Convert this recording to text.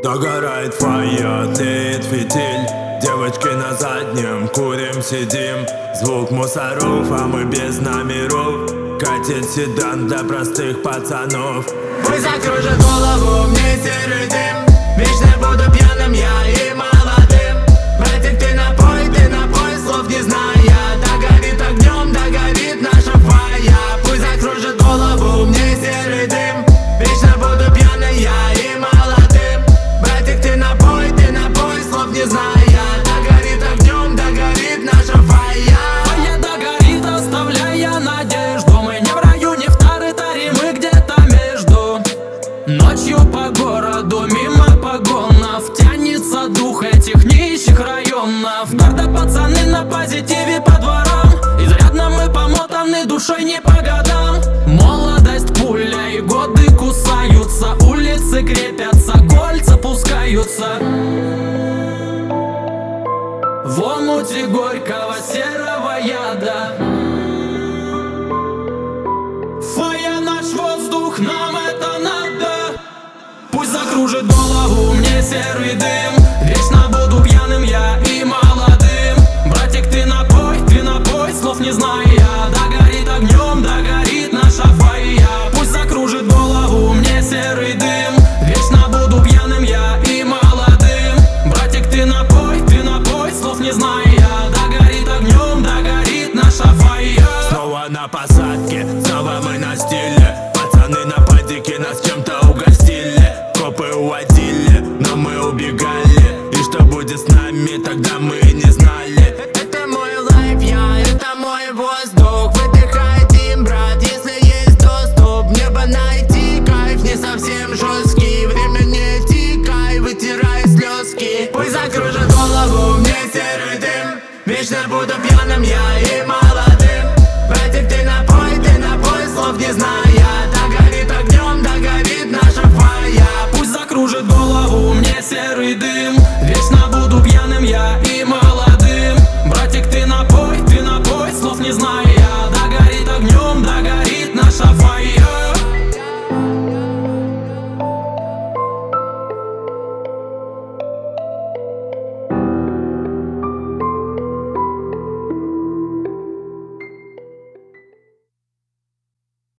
Догорает фойе, тлеет фитиль. Девочки на заднем, курим, сидим. Звук мусоров, а мы без номеров. Катит седан для простых пацанов. Пусть закружит голову мне серый дым. Вечно буду пьяным я и молодым. Братик, ты напой, слов не зная. Догорит огнем, догорит наша фая. Пусть закружит голову мне серый дым. Вечно буду пьяным я и молодым. Братик, ты напой, слов не зная. Догорит огнем, догорит наша фая. Фая догорит, оставляя надежду. Мы не в раю, не в Тары-Таре, мы где-то между. Ночью по городу мимо погонов тянется дух этих нищих районов. Гордо пацаны на позитиве по дворам. Изрядно мы помотаны душой не по годам. Молодость пуля и годы кусаются. Улицы крепятся, кольца пускаются. В омуте горького серого яда. Фая наш воздух, нам это надо. Пусть закружит голову мне серый дым. Вечно буду пьяным я и молодым. Братик, ты напой, слов не зная. Догорит огнем, догорит наша фая. Пусть закружит голову мне серый дым. Вечно буду пьяным я и молодым. Братик, ты напой, слов не зная. Догорит огнем, догорит наша фая. Снова на посадке, снова мы на стиле. Пацаны на падике нас чем-то угостили. Копы уводили, но мы убегали. И что будет с нами, тогда мы не знали. Это мой лайф, это мой воздух. Выдыхай, брат, если есть доступ. Небо найти, кайф не совсем жесткий. Время не тикай, вытирай слезки. Пусть закружит голову мне серый дым. Вечно буду пьяным я и молодым. Братик, ты напой, слов не зная. Догорит огнем, догорит наша фая. Пусть закружит голову